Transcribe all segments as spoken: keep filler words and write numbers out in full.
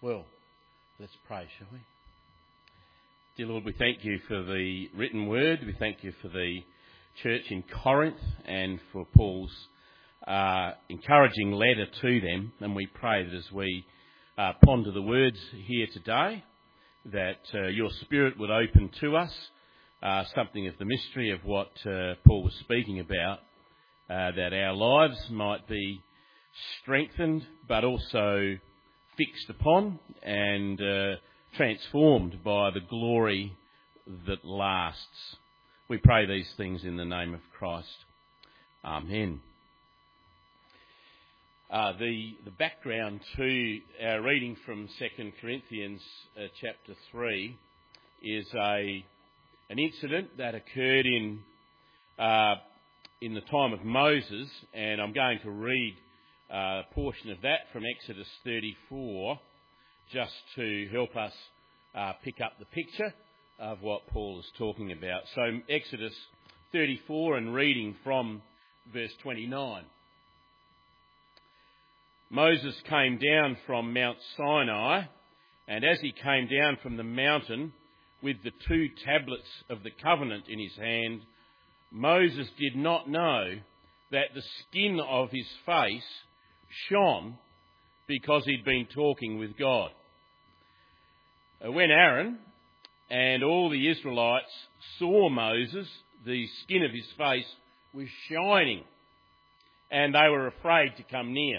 Well, let's pray, shall we? Dear Lord, we thank you for the written word. We thank you for the church in Corinth and for Paul's uh, encouraging letter to them. And we pray that as we uh, ponder the words here today, that uh, your Spirit would open to us uh, something of the mystery of what uh, Paul was speaking about, uh, that our lives might be strengthened but also fixed upon and uh, transformed by the glory that lasts. We pray these things in the name of Christ. Amen. Uh, the, the background to our reading from Second Corinthians uh, chapter three is a an incident that occurred in uh, in the time of Moses, and I'm going to read uh, a portion of that from Exodus thirty-four, just to help us uh, pick up the picture of what Paul is talking about. So Exodus thirty-four, and reading from verse twenty-nine. Moses came down from Mount Sinai, and as he came down from the mountain with the two tablets of the covenant in his hand, Moses did not know that the skin of his face shone because he'd been talking with God. When Aaron and all the Israelites saw Moses, the skin of his face was shining, and they were afraid to come near.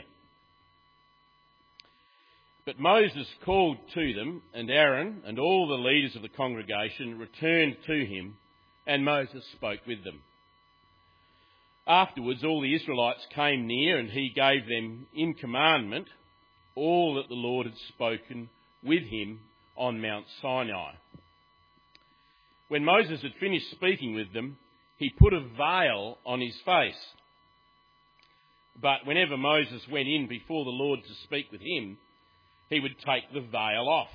But Moses called to them, and Aaron and all the leaders of the congregation returned to him, and Moses spoke with them. Afterwards, all the Israelites came near, and he gave them in commandment all that the Lord had spoken with him on Mount Sinai. When Moses had finished speaking with them, he put a veil on his face. But whenever Moses went in before the Lord to speak with him, he would take the veil off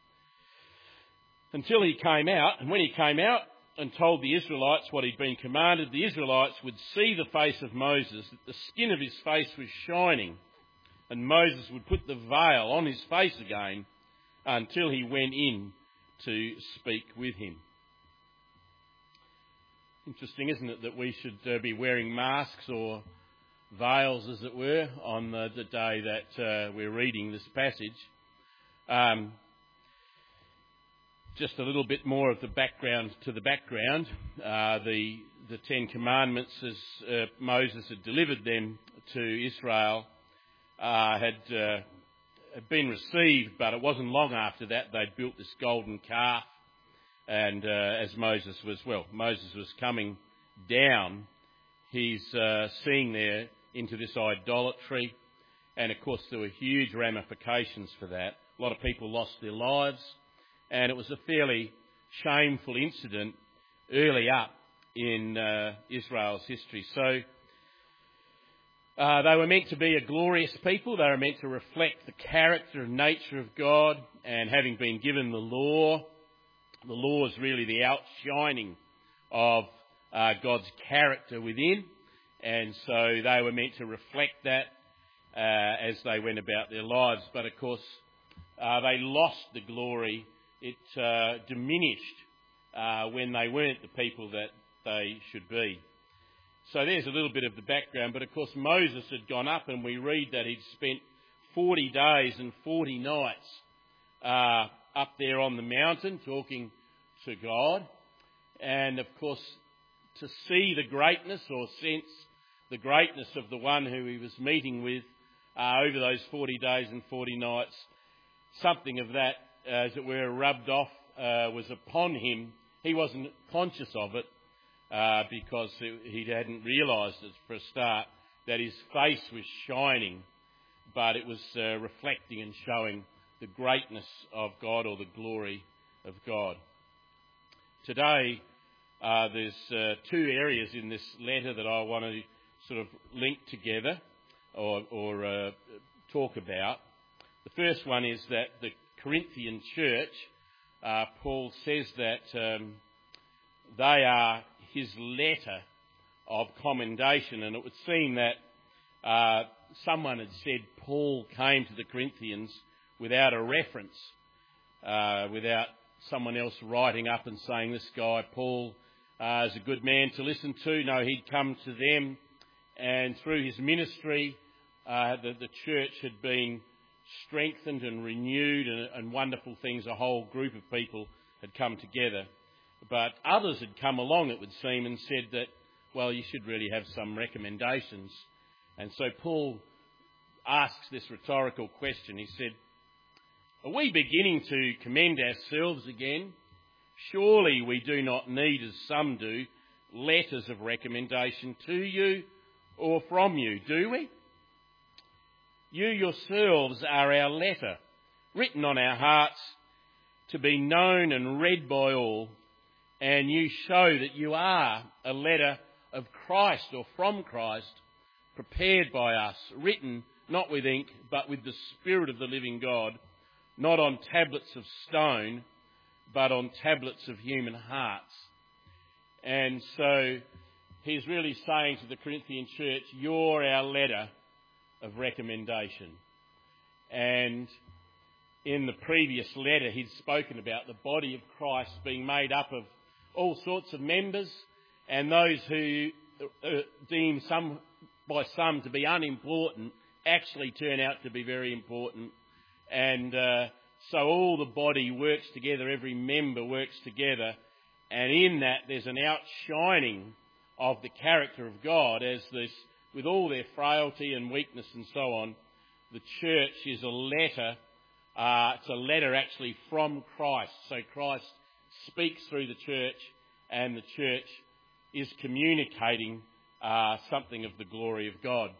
until he came out. And when he came out and told the Israelites what he'd been commanded, the Israelites would see the face of Moses, that the skin of his face was shining, and Moses would put the veil on his face again until he went in to speak with him. Interesting, isn't it, that we should uh, be wearing masks or veils, as it were, on the, the day that uh, we're reading this passage. Um, just a little bit more of the background to the background. Uh, the the Ten Commandments, as uh, Moses had delivered them to Israel, uh, had, uh, had been received, but it wasn't long after that they'd built this golden calf. And uh, as Moses was, well, Moses was coming down, he's uh, seeing there into this idolatry, and of course there were huge ramifications for that. A lot of people lost their lives, and it was a fairly shameful incident early up in uh, Israel's history. So uh, they were meant to be a glorious people. They were meant to reflect the character and nature of God, and having been given the law, the law is really the outshining of uh, God's character within. And so they were meant to reflect that uh, as they went about their lives. But of course, uh, they lost the glory. It uh, diminished uh, when they weren't the people that they should be. So there's a little bit of the background. But of course, Moses had gone up, and we read that he'd spent forty days and forty nights uh, up there on the mountain talking to God. And of course, to see the greatness or sense the greatness of the one who he was meeting with uh, over those forty days and forty nights, something of that, as it were, rubbed off, uh, was upon him. He wasn't conscious of it uh, because he hadn't realised it for a start that his face was shining, but it was uh, reflecting and showing the greatness of God, or the glory of God. Today, uh, there's uh, two areas in this letter that I want to sort of link together or, or uh, talk about. The first one is that the Corinthian church, uh, Paul says that um, they are his letter of commendation, and it would seem that uh, someone had said Paul came to the Corinthians without a reference, uh, without someone else writing up and saying this guy, Paul, uh, is a good man to listen to. No, he'd come to them, and through his ministry, uh, the, the church had been strengthened and renewed, and, and wonderful things. A whole group of people had come together. But others had come along, it would seem, and said that, well, you should really have some recommendations. And so Paul asks this rhetorical question. He said, are we beginning to commend ourselves again? Surely we do not need, as some do, letters of recommendation to you or from you, do we? You yourselves are our letter, written on our hearts, to be known and read by all, and you show that you are a letter of Christ or from Christ, prepared by us, written not with ink, but with the Spirit of the living God, not on tablets of stone, but on tablets of human hearts. And so he's really saying to the Corinthian church, you're our letter of recommendation. And in the previous letter, he'd spoken about the body of Christ being made up of all sorts of members, and those who uh, deem some by some to be unimportant actually turn out to be very important. And uh, so all the body works together, every member works together, and in that there's an outshining of the character of God as this, with all their frailty and weakness and so on. The church is a letter, uh, it's a letter actually from Christ. So Christ speaks through the church, and the church is communicating uh, something of the glory of God.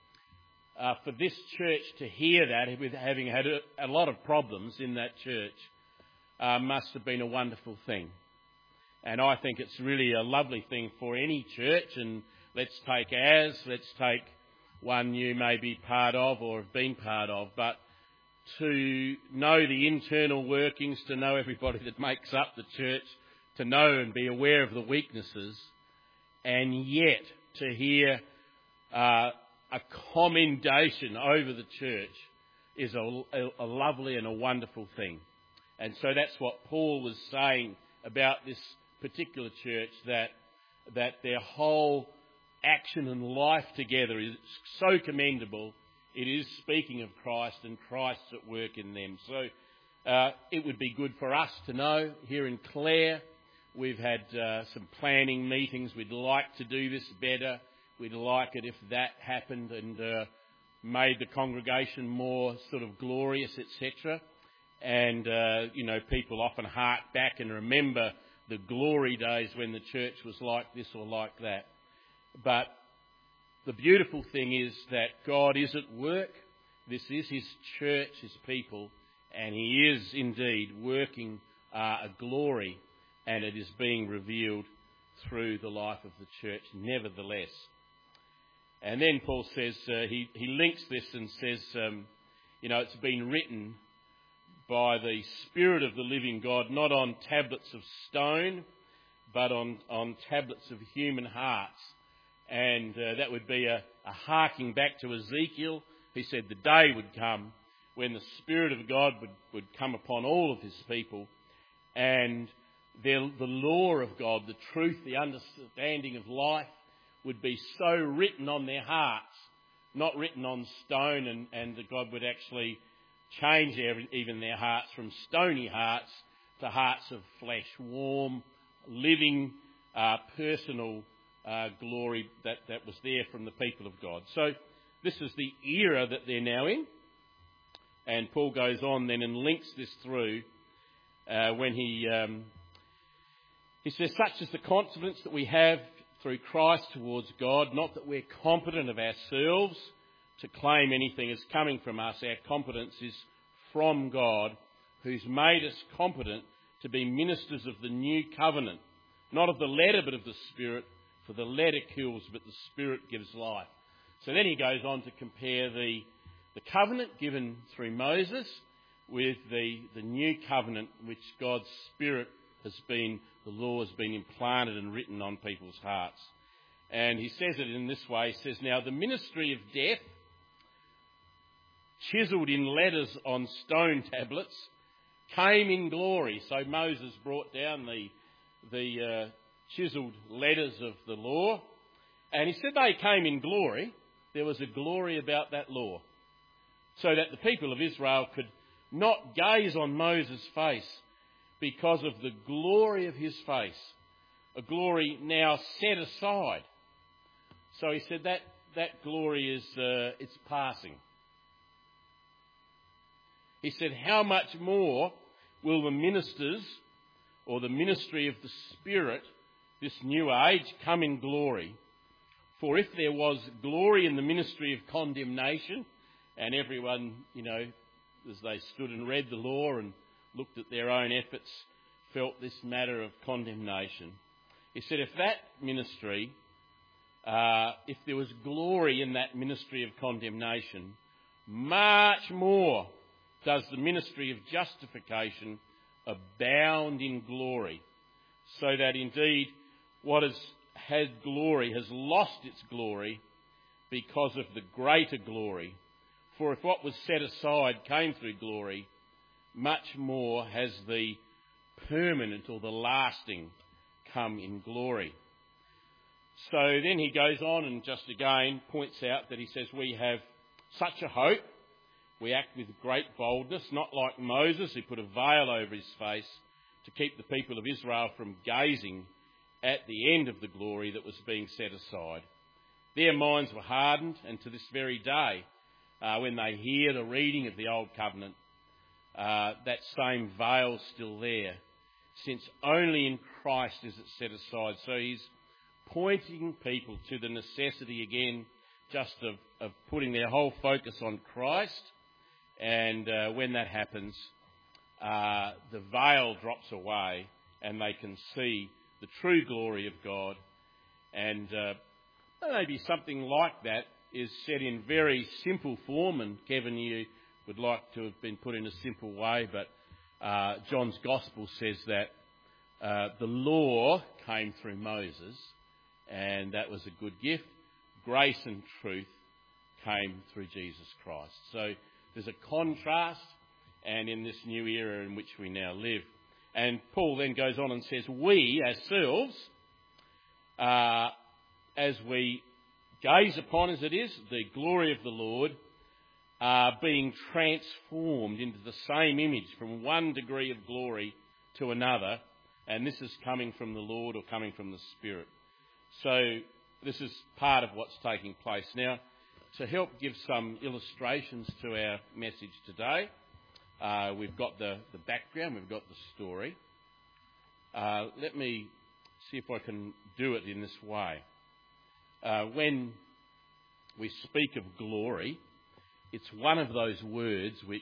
Uh, for this church to hear that, with having had a, a lot of problems in that church, uh, must have been a wonderful thing. And I think it's really a lovely thing for any church, and let's take ours, let's take one you may be part of or have been part of, but to know the internal workings, to know everybody that makes up the church, to know and be aware of the weaknesses, and yet to hear uh, a commendation over the church is a, a, a lovely and a wonderful thing. And so that's what Paul was saying about this particular church, that that their whole action and life together is so commendable. It is speaking of Christ and Christ's at work in them. So uh, it would be good for us to know here in Clare. We've had uh, some planning meetings. We'd like to do this better. We'd like it if that happened and uh, made the congregation more sort of glorious, et cetera. And, uh, you know, people often hark back and remember the glory days when the church was like this or like that. But the beautiful thing is that God is at work. This is his church, his people, and he is indeed working uh, a glory, and it is being revealed through the life of the church nevertheless. And then Paul says, uh, he, he links this and says, um, you know, it's been written by the Spirit of the living God, not on tablets of stone, but on, on tablets of human hearts. And uh, that would be a, a harking back to Ezekiel. He said the day would come when the Spirit of God would, would come upon all of his people, and their, the law of God, the truth, the understanding of life would be so written on their hearts, not written on stone, and, and that God would actually change their, even their hearts from stony hearts to hearts of flesh, warm, living, uh, personal uh, glory that, that was there from the people of God. So this is the era that they're now in. And Paul goes on then and links this through uh, when he um, he says, such is the confidence that we have through Christ towards God, not that we're competent of ourselves to claim anything is coming from us. Our competence is from God, who's made us competent to be ministers of the new covenant, not of the letter but of the Spirit, for the letter kills but the Spirit gives life. So then he goes on to compare the, the covenant given through Moses with the, the new covenant which God's Spirit has been, the law has been implanted and written on people's hearts. And he says it in this way. He says, now the ministry of death chiselled in letters on stone tablets, came in glory. So Moses brought down the, the uh, chiselled letters of the law, and he said they came in glory. There was a glory about that law, so that the people of Israel could not gaze on Moses' face because of the glory of his face, a glory now set aside. So he said that that glory is uh, it's passing. He said, how much more will the ministers or the ministry of the Spirit, this new age, come in glory? For if there was glory in the ministry of condemnation, and everyone, you know, as they stood and read the law and looked at their own efforts, felt this matter of condemnation. He said, if that ministry, uh, if there was glory in that ministry of condemnation, much more does the ministry of justification abound in glory, so that indeed what has had glory has lost its glory because of the greater glory. For if what was set aside came through glory, much more has the permanent or the lasting come in glory. So then he goes on and just again points out that he says we have such a hope. We act with great boldness, not like Moses, who put a veil over his face to keep the people of Israel from gazing at the end of the glory that was being set aside. Their minds were hardened, and to this very day, uh, when they hear the reading of the Old Covenant, uh, that same veil's still there, since only in Christ is it set aside. So he's pointing people to the necessity again just of, of putting their whole focus on Christ. And uh, when that happens, uh, the veil drops away and they can see the true glory of God. And uh, maybe something like that is said in very simple form. And Kevin, you would like to have been put in a simple way, but uh, John's Gospel says that uh, the law came through Moses, and that was a good gift. Grace and truth came through Jesus Christ. So there's a contrast, and in this new era in which we now live. And Paul then goes on and says, we ourselves, uh, as we gaze upon, as it is, the glory of the Lord, are being transformed into the same image from one degree of glory to another. And this is coming from the Lord or coming from the Spirit. So this is part of what's taking place. Now, to help give some illustrations to our message today, uh, we've got the, the background, we've got the story. Uh, let me see if I can do it in this way. Uh, when we speak of glory, it's one of those words which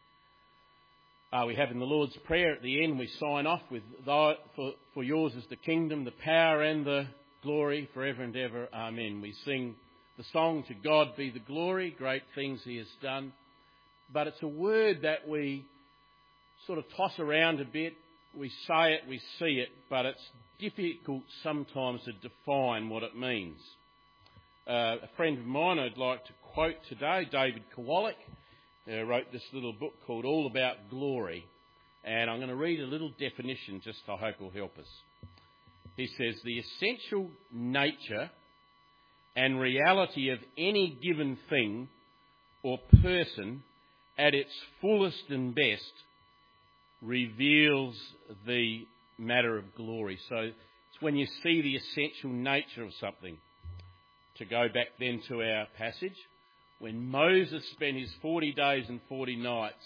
uh, we have in the Lord's Prayer at the end. We sign off with, for, for yours is the kingdom, the power and the glory forever and ever. Amen. We sing the song, to God be the glory, great things he has done. But it's a word that we sort of toss around a bit. We say it, we see it, but it's difficult sometimes to define what it means. Uh, a friend of mine I'd like to quote today, David Kowalik, uh, wrote this little book called All About Glory. And I'm going to read a little definition just I hope will help us. He says, the essential nature and reality of any given thing or person at its fullest and best reveals the matter of glory. So it's when you see the essential nature of something. To go back then to our passage, when Moses spent his forty days and forty nights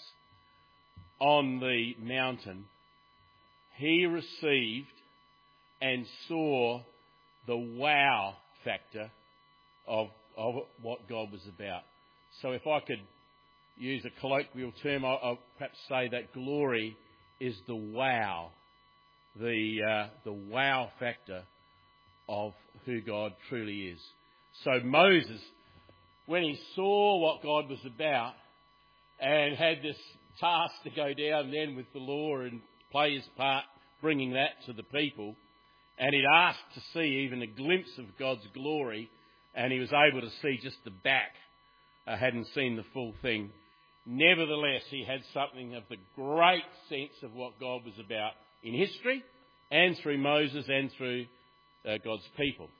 on the mountain, he received and saw the wow factor of, of what God was about. So if I could use a colloquial term, I'll, I'll perhaps say that glory is the wow, the uh, the wow factor of who God truly is. So Moses, when he saw what God was about and had this task to go down then with the law and play his part, bringing that to the people, and he'd asked to see even a glimpse of God's glory, and he was able to see just the back, uh, hadn't seen the full thing. nevertheless, he had something of the great sense of what God was about in history and through Moses and through uh, God's people.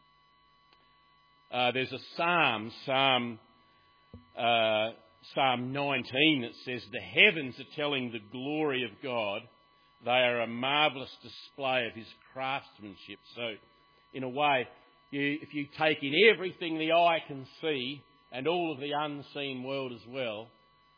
Uh, there's a psalm, Psalm uh, Psalm nineteen, that says, "The heavens are telling the glory of God. They are a marvellous display of his craftsmanship." So, in a way, you, if you take in everything the eye can see and all of the unseen world as well,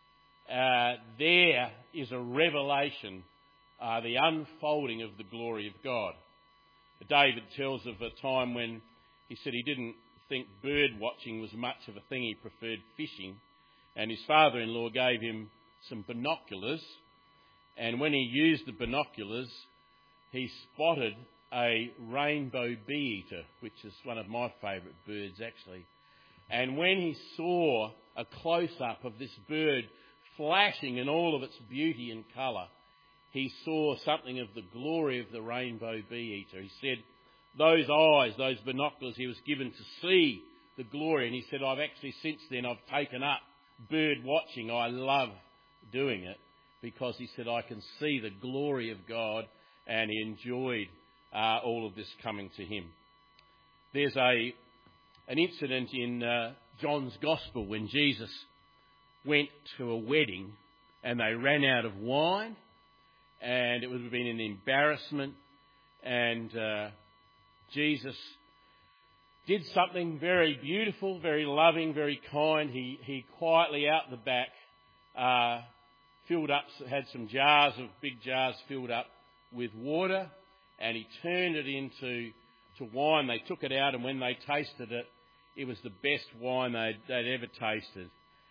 uh, there is a revelation, uh, the unfolding of the glory of God. David tells of a time when he said he didn't think bird watching was much of a thing. He preferred fishing. And his father-in-law gave him some binoculars. And when he used the binoculars, he spotted a rainbow bee-eater, which is one of my favourite birds, actually. And when he saw a close-up of this bird flashing in all of its beauty and colour, he saw something of the glory of the rainbow bee-eater. He said those eyes, those binoculars, he was given to see the glory. And he said, I've actually, since then, I've taken up bird watching. I love doing it because, he said, I can see the glory of God, and he enjoyed uh, all of this coming to him. There's a an incident in uh, John's Gospel when Jesus went to a wedding and they ran out of wine, and it would have been an embarrassment, and uh, Jesus did something very beautiful, very loving, very kind. He he quietly out the back uh, filled up, had some jars of big jars filled up with water, and he turned it into to wine. They took it out, and when they tasted it, it was the best wine they'd, they'd ever tasted.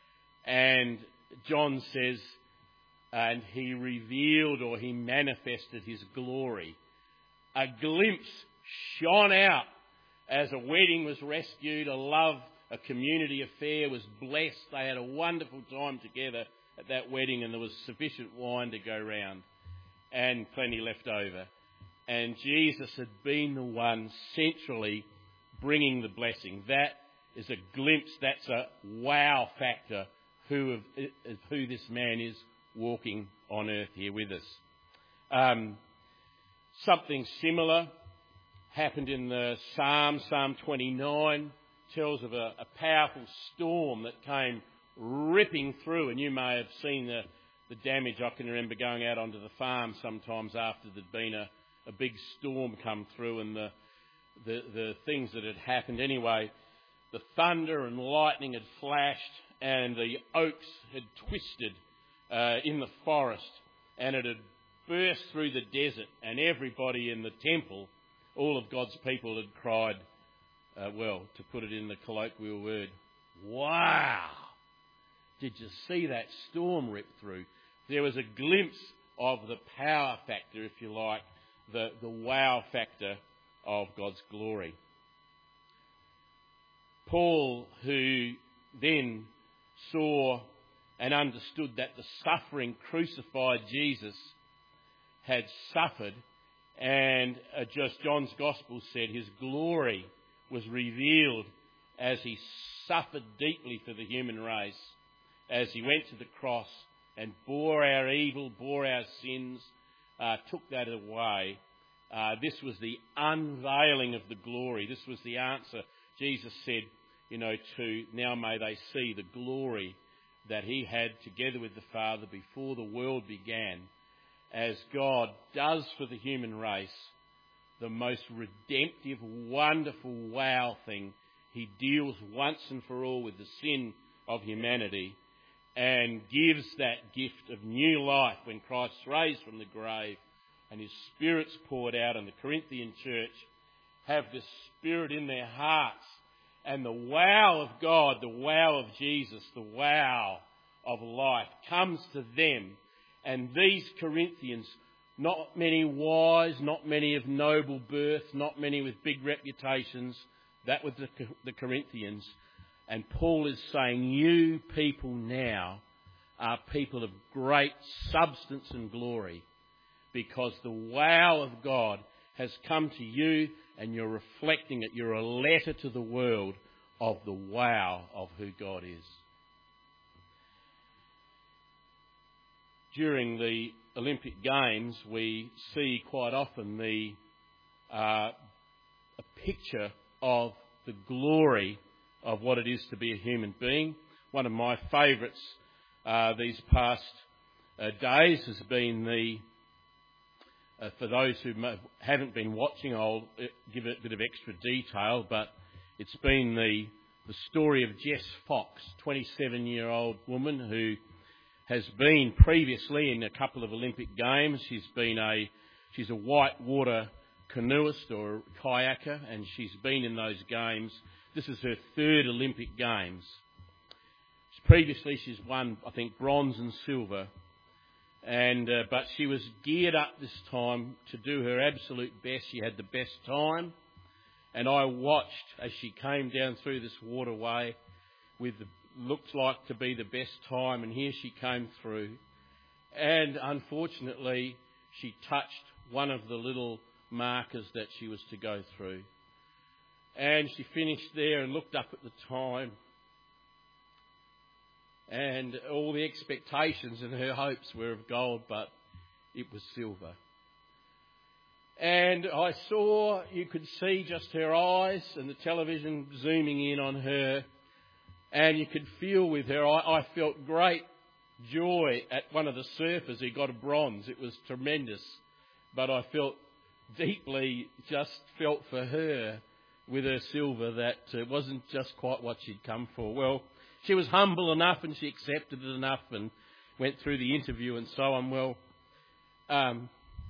And John says, and he revealed, or he manifested his glory. A glimpse shone out as a wedding was rescued, a love, a community affair was blessed. They had a wonderful time together at that wedding, and there was sufficient wine to go round and plenty left over. And Jesus had been the one centrally bringing the blessing. That is a glimpse, that's a wow factor who of, of who this man is walking on earth here with us. Um, something similar happened in the Psalm, Psalm twenty-nine, tells of a, a powerful storm that came ripping through, and you may have seen the, the damage. I can remember going out onto the farm sometimes after there'd been a, a big storm come through, and the, the, the things that had happened. Anyway, the thunder and lightning had flashed, and the oaks had twisted uh, in the forest, and it had burst through the desert, and everybody in the temple, all of God's people, had cried, uh, well, to put it in the colloquial word, wow! Did you see that storm rip through? There was a glimpse of the power factor, if you like, the, the wow factor of God's glory. Paul, who then saw and understood that the suffering, crucified Jesus had suffered, and uh, just John's Gospel said his glory was revealed as he suffered deeply for the human race, as he went to the cross and bore our evil, bore our sins, uh, took that away. Uh, this was the unveiling of the glory. This was the answer. Jesus said, you know, to now may they see the glory that he had together with the Father before the world began, as God does for the human race the most redemptive, wonderful wow thing. He deals once and for all with the sin of humanity and gives that gift of new life when Christ's raised from the grave and his Spirit's poured out, and the Corinthian church have this Spirit in their hearts, and the wow of God, the wow of Jesus, the wow of life comes to them. And these Corinthians, not many wise, not many of noble birth, not many with big reputations, that was the, the Corinthians. And Paul is saying, you people now are people of great substance and glory, because the wow of God has come to you and you're reflecting it. You're a letter to the world of the wow of who God is. during the Olympic Games, we see quite often the uh, a picture of the glory of what it is to be a human being. One of my favourites uh, these past uh, days has been the, uh, for those who haven't been watching, I'll give it a bit of extra detail, but it's been the, the story of Jess Fox, twenty-seven-year-old woman who has been previously in a couple of Olympic Games. She's been a, she's a whitewater canoeist or kayaker, and she's been in those games. This is her third Olympic Games. Previously, she's won, I think, bronze and silver, and uh, but she was geared up this time to do her absolute best. She had the best time, and I watched as she came down through this waterway with the looked like to be the best time, and here she came through, and unfortunately, she touched one of the little markers that she was to go through, and she finished there and looked up at the time. And all the expectations and her hopes were of gold, but it was silver. And I saw, you could see just her eyes and the television zooming in on her, and you could feel with her, I, I felt great joy at one of the surfers who got a bronze. It was tremendous. But I felt deeply, just felt for her with her silver that it wasn't just quite what she'd come for. Well, she was humble enough and she accepted it enough and went through the interview and so on. Well, um,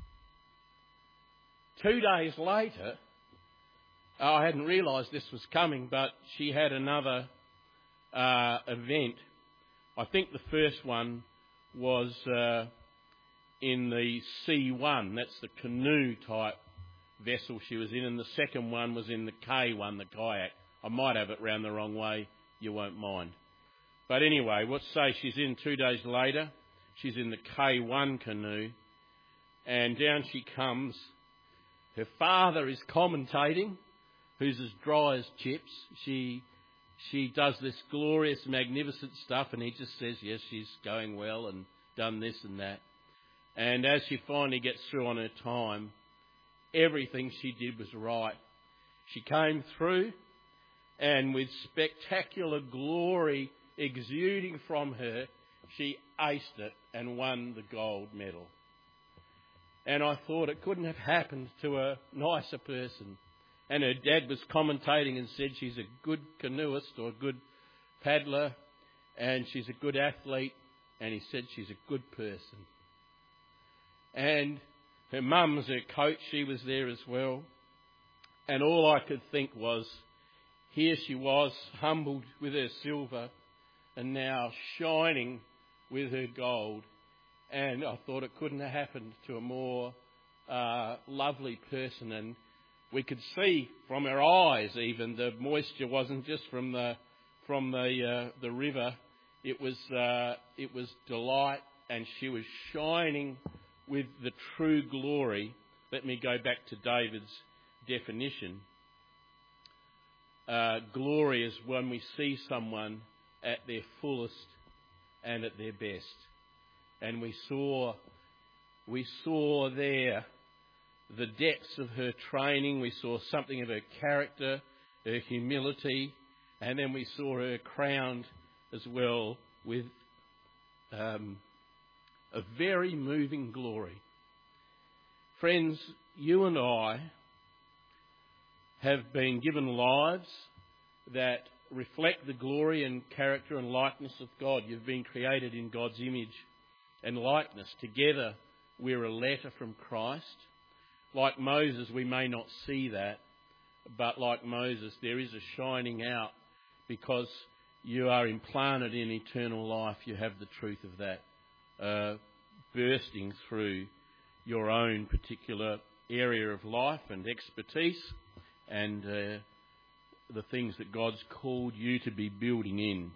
two days later, I hadn't realised this was coming, but she had another uh, event. I think the first one was uh, in the C one, that's the canoe type vessel she was in, and the second one was in the K one, the kayak. I might have it round the wrong way, you won't mind. But anyway, let's say she's in two days later. She's in the K one canoe, and down she comes. Her father is commentating, who's as dry as chips. She she does this glorious, magnificent stuff, and he just says, yes, she's going well and done this and that. And as she finally gets through on her time, everything she did was right. She came through, and with spectacular glory exuding from her, she aced it and won the gold medal. And I thought it couldn't have happened to a nicer person. And her dad was commentating and said she's a good canoeist or a good paddler, and she's a good athlete, and he said she's a good person. And her mum was her coach, she was there as well. And all I could think was, here she was, humbled with her silver, and now shining with her gold. And I thought it couldn't have happened to a more uh, lovely person. And we could see from her eyes even, the moisture wasn't just from the from the uh, the river. It was uh, it was delight, and she was shining with the true glory. Let me go back to David's definition. Uh, glory is when we see someone at their fullest and at their best. And we saw, we saw there the depths of her training. We saw something of her character, her humility, and then we saw her crowned as well with um, a very moving glory. Friends, you and I have been given lives that reflect the glory and character and likeness of God. You've been created in God's image and likeness. Together, we're a letter from Christ. Like Moses, we may not see that, but like Moses, there is a shining out because you are implanted in eternal life. You have the truth of that uh, bursting through your own particular area of life and expertise and uh, the things that God's called you to be building in.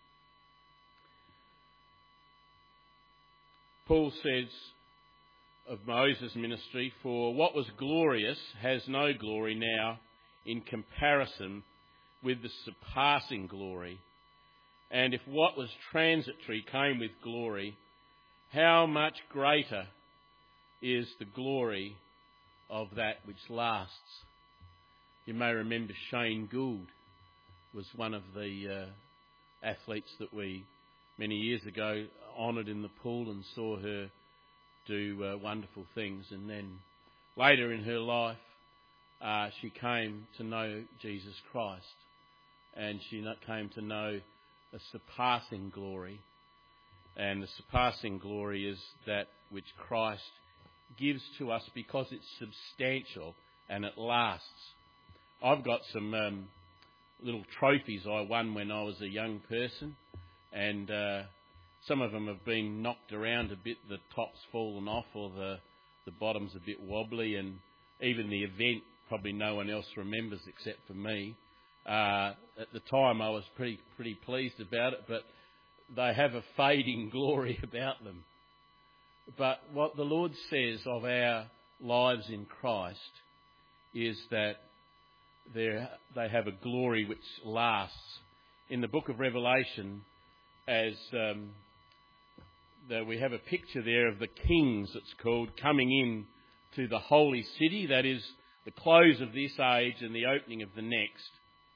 Paul says of Moses' ministry, for what was glorious has no glory now in comparison with the surpassing glory. And if what was transitory came with glory, how much greater is the glory of that which lasts. You may remember Shane Gould was one of the uh, athletes that we, many years ago, honoured in the pool and saw her do uh, wonderful things. And then later in her life, uh, she came to know Jesus Christ, and she came to know a surpassing glory. And the surpassing glory is that which Christ gives to us because it's substantial and it lasts. I've got some um, little trophies I won when I was a young person, and uh, some of them have been knocked around a bit. The top's fallen off, or the, the bottom's a bit wobbly, and even the event probably no one else remembers except for me. Uh, at the time I was pretty pretty pleased about it, but they have a fading glory about them. But what the Lord says of our lives in Christ is that they have a glory which lasts. In the book of Revelation, as um, the, we have a picture there of the kings, it's called, coming in to the holy city, that is the close of this age and the opening of the next.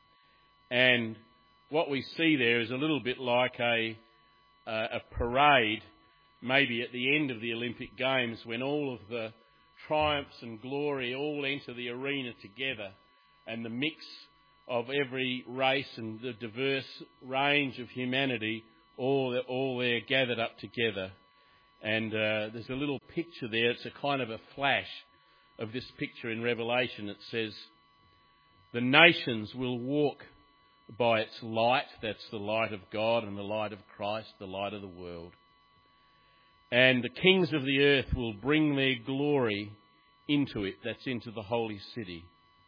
And what we see there is a little bit like a, uh, a parade, maybe at the end of the Olympic Games, when all of the triumphs and glory all enter the arena together, and the mix of every race and the diverse range of humanity, all, all there gathered up together. And uh, there's a little picture there. It's a kind of a flash of this picture in Revelation. It says, the nations will walk by its light. That's the light of God and the light of Christ, the light of the world. And the kings of the earth will bring their glory into it. That's into the holy city.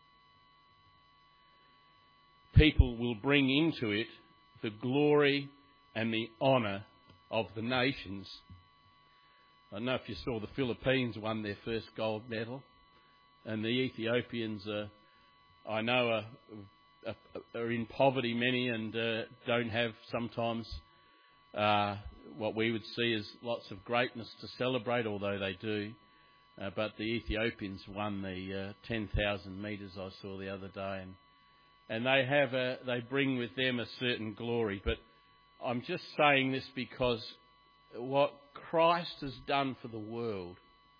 People will bring into it the glory and the honour of the nations. I don't know if you saw the Philippines won their first gold medal, and the Ethiopians, are, I know, are, are, are in poverty, many, and uh, don't have sometimes uh, what we would see as lots of greatness to celebrate, although they do. Uh, but the Ethiopians won the uh, ten thousand metres I saw the other day, and And they have a, they bring with them a certain glory. But I'm just saying this because what Christ has done for the world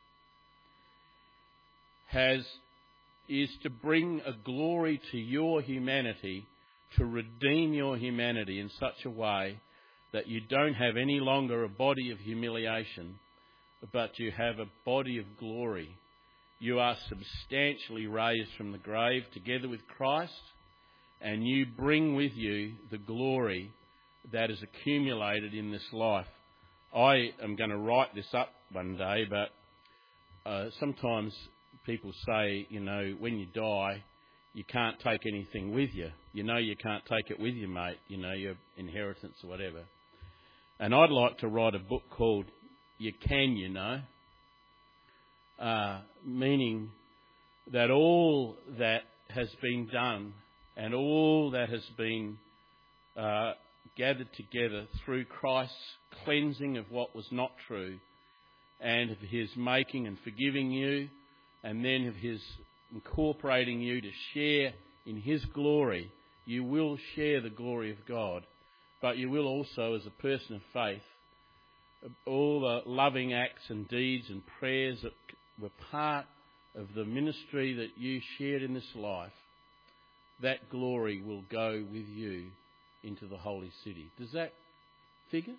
has is to bring a glory to your humanity, to redeem your humanity in such a way that you don't have any longer a body of humiliation, but you have a body of glory. You are substantially raised from the grave together with Christ, and you bring with you the glory that is accumulated in this life. I am going to write this up one day, but uh, sometimes people say, you know, when you die, you can't take anything with you. You know you can't take it with you, mate, you know, your inheritance or whatever. And I'd like to write a book called You Can, You Know, uh, meaning that all that has been done and all that has been uh, gathered together through Christ's cleansing of what was not true, and of his making and forgiving you, and then of his incorporating you to share in his glory. You will share the glory of God, but you will also, as a person of faith, all the loving acts and deeds and prayers that were part of the ministry that you shared in this life, that glory will go with you into the holy city. Does that figure?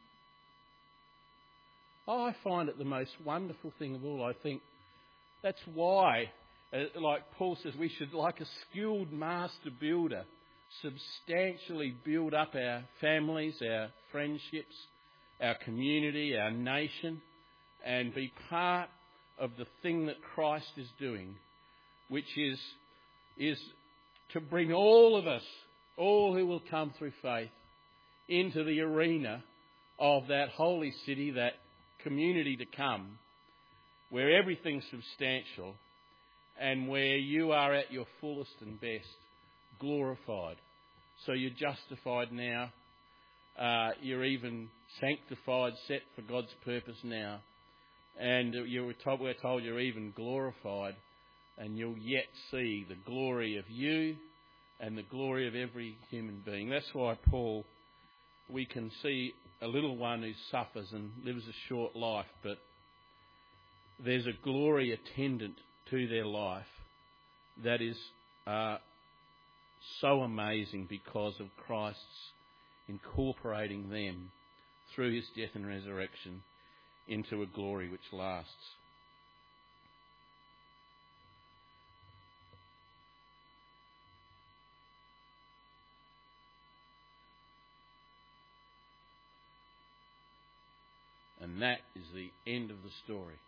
Oh, I find it the most wonderful thing of all. I think that's why, uh, like Paul says, we should, like a skilled master builder, substantially build up our families, our friendships, our community, our nation, and be part of the thing that Christ is doing, which is is to bring all of us, all who will come through faith, into the arena of that holy city, that community to come, where everything's substantial and where you are at your fullest and best, glorified. So you're justified now, uh, you're even sanctified, set for God's purpose now. And you were told, we're told you're even glorified, and you'll yet see the glory of you and the glory of every human being. That's why, Paul, we can see a little one who suffers and lives a short life, but there's a glory attendant to their life that is uh, so amazing because of Christ's incorporating them through his death and resurrection into a glory which lasts. And that is the end of the story.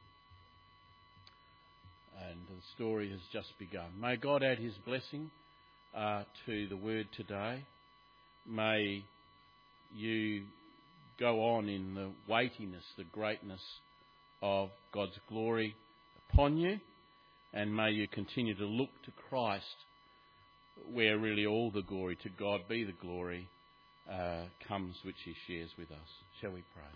And the story has just begun. May God add his blessing uh, to the word today. May you go on in the weightiness, the greatness of God's glory upon you. And may you continue to look to Christ, where really all the glory, to God be the glory, uh, comes which he shares with us. Shall we pray?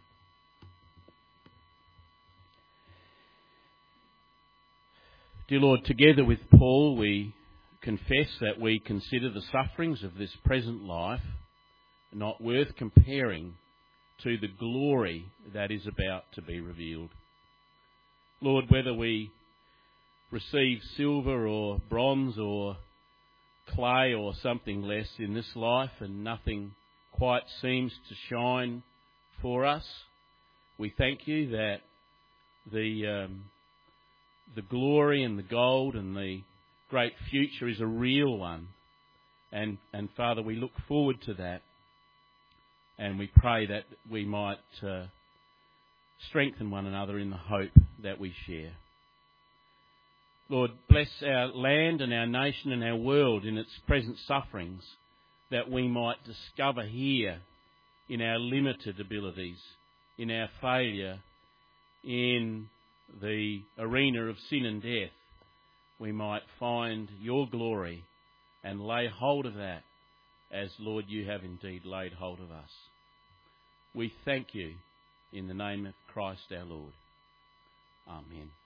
Dear Lord, together with Paul, we confess that we consider the sufferings of this present life not worth comparing to the glory that is about to be revealed. Lord, whether we receive silver or bronze or clay or something less in this life and nothing quite seems to shine for us, we thank you that the um, the glory and the gold and the great future is a real one. And, and Father, we look forward to that. And we pray that we might uh, strengthen one another in the hope that we share. Lord, bless our land and our nation and our world in its present sufferings, that we might discover here in our limited abilities, in our failure, in the arena of sin and death, we might find your glory and lay hold of that as, Lord, you have indeed laid hold of us. We thank you in the name of Christ our Lord. Amen.